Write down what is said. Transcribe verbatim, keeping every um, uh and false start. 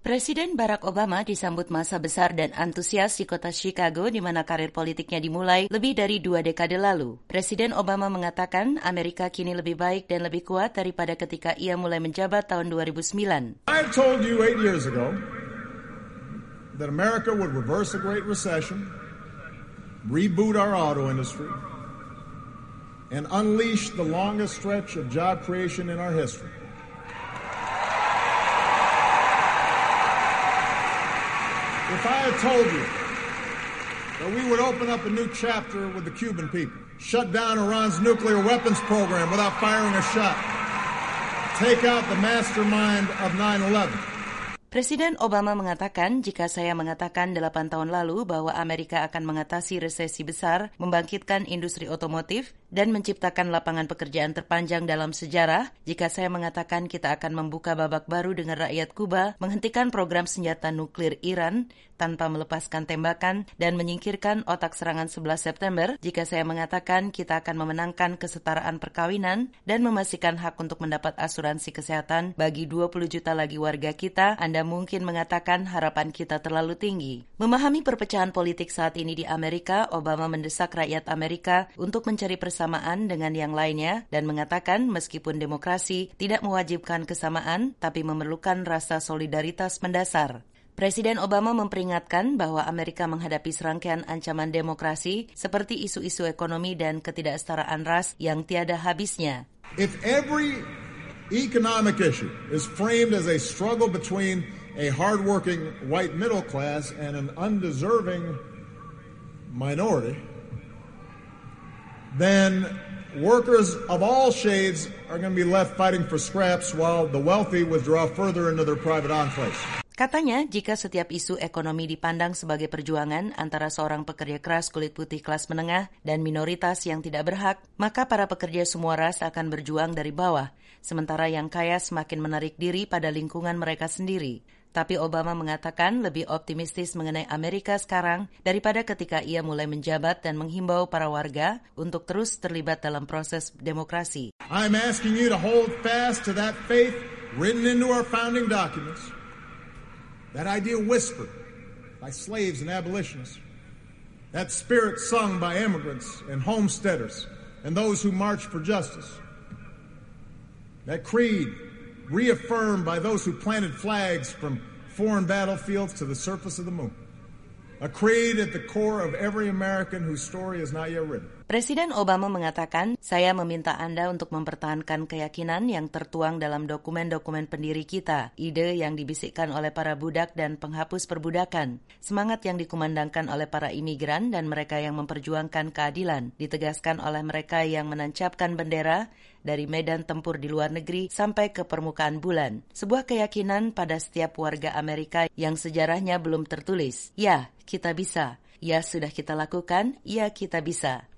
Presiden Barack Obama disambut massa besar dan antusias di kota Chicago di mana karir politiknya dimulai lebih dari dua dekade lalu. Presiden Obama mengatakan Amerika kini lebih baik dan lebih kuat daripada ketika ia mulai menjabat tahun dua ribu sembilan. I told you eight years ago that America would reverse the Great Recession, reboot our auto industry, and unleash the longest stretch of job creation in our history. If I had told you that we would open up a new chapter with the Cuban people, shut down Iran's nuclear weapons program without firing a shot, take out the mastermind of nine eleven. Presiden Obama mengatakan jika saya mengatakan delapan tahun lalu bahwa Amerika akan mengatasi resesi besar, membangkitkan industri otomotif, dan menciptakan lapangan pekerjaan terpanjang dalam sejarah, jika saya mengatakan kita akan membuka babak baru dengan rakyat Kuba, menghentikan program senjata nuklir Iran tanpa melepaskan tembakan, dan menyingkirkan otak serangan sebelas September, jika saya mengatakan kita akan memenangkan kesetaraan perkawinan dan memastikan hak untuk mendapat asuransi kesehatan bagi dua puluh juta lagi warga kita, Anda mungkin mengatakan harapan kita terlalu tinggi. Memahami perpecahan politik saat ini di Amerika, Obama mendesak rakyat Amerika untuk mencari persamaan dengan yang lainnya dan mengatakan meskipun demokrasi tidak mewajibkan kesamaan, tapi memerlukan rasa solidaritas mendasar. Presiden Obama memperingatkan bahwa Amerika menghadapi serangkaian ancaman demokrasi seperti isu-isu ekonomi dan ketidaksetaraan ras yang tiada habisnya. If every economic issue is framed as a struggle between a hardworking white middle class and an undeserving minority, then workers of all shades are going to be left fighting for scraps while the wealthy withdraw further into their private enclaves. Katanya, jika setiap isu ekonomi dipandang sebagai perjuangan antara seorang pekerja keras kulit putih kelas menengah dan minoritas yang tidak berhak, maka para pekerja semua ras akan berjuang dari bawah, sementara yang kaya semakin menarik diri pada lingkungan mereka sendiri. Tapi Obama mengatakan lebih optimistis mengenai Amerika sekarang daripada ketika ia mulai menjabat dan menghimbau para warga untuk terus terlibat dalam proses demokrasi. I'm asking you to hold fast to that faith written into our founding documents. That idea whispered by slaves and abolitionists. That spirit sung by immigrants and homesteaders and those who marched for justice. That creed reaffirmed by those who planted flags from foreign battlefields to the surface of the moon. A creed at the core of every American whose story is not yet written. Presiden Obama mengatakan, saya meminta Anda untuk mempertahankan keyakinan yang tertuang dalam dokumen-dokumen pendiri kita, ide yang dibisikkan oleh para budak dan penghapus perbudakan, semangat yang dikumandangkan oleh para imigran dan mereka yang memperjuangkan keadilan, ditegaskan oleh mereka yang menancapkan bendera dari medan tempur di luar negeri sampai ke permukaan bulan. Sebuah keyakinan pada setiap warga Amerika yang sejarahnya belum tertulis. Ya, kita bisa. Ya, sudah kita lakukan. Ya, kita bisa.